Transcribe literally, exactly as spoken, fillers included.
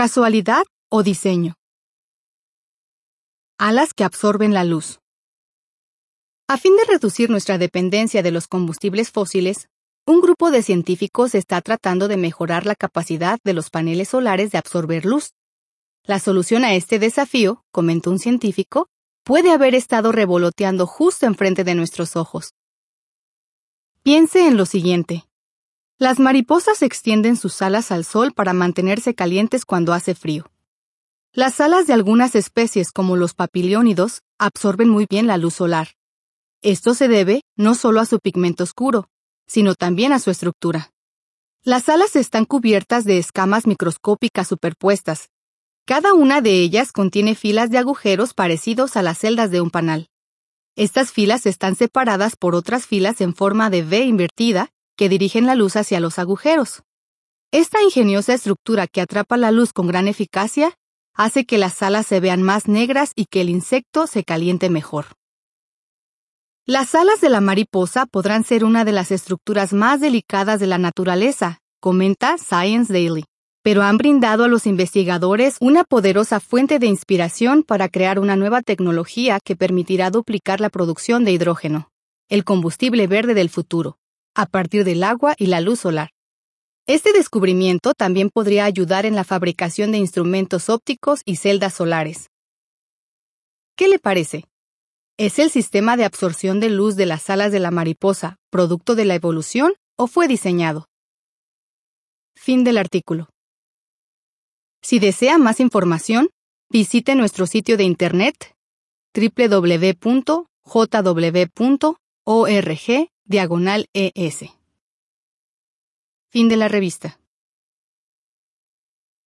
¿Casualidad o diseño? Alas que absorben la luz. A fin de reducir nuestra dependencia de los combustibles fósiles, un grupo de científicos está tratando de mejorar la capacidad de los paneles solares de absorber luz. La solución a este desafío, comentó un científico, puede haber estado revoloteando justo enfrente de nuestros ojos. Piense en lo siguiente. Las mariposas extienden sus alas al sol para mantenerse calientes cuando hace frío. Las alas de algunas especies, como los papiliónidos, absorben muy bien la luz solar. Esto se debe no solo a su pigmento oscuro, sino también a su estructura. Las alas están cubiertas de escamas microscópicas superpuestas. Cada una de ellas contiene filas de agujeros parecidos a las celdas de un panal. Estas filas están separadas por otras filas en forma de V invertida que dirigen la luz hacia los agujeros. Esta ingeniosa estructura que atrapa la luz con gran eficacia hace que las alas se vean más negras y que el insecto se caliente mejor. Las alas de la mariposa podrán ser una de las estructuras más delicadas de la naturaleza, comenta Science Daily, pero han brindado a los investigadores una poderosa fuente de inspiración para crear una nueva tecnología que permitirá duplicar la producción de hidrógeno, el combustible verde del futuro, a partir del agua y la luz solar. Este descubrimiento también podría ayudar en la fabricación de instrumentos ópticos y celdas solares. ¿Qué le parece? ¿Es el sistema de absorción de luz de las alas de la mariposa producto de la evolución o fue diseñado? Fin del artículo. Si desea más información, visite nuestro sitio de internet doble u doble u doble u punto j w punto org diagonal es. Fin de la revista.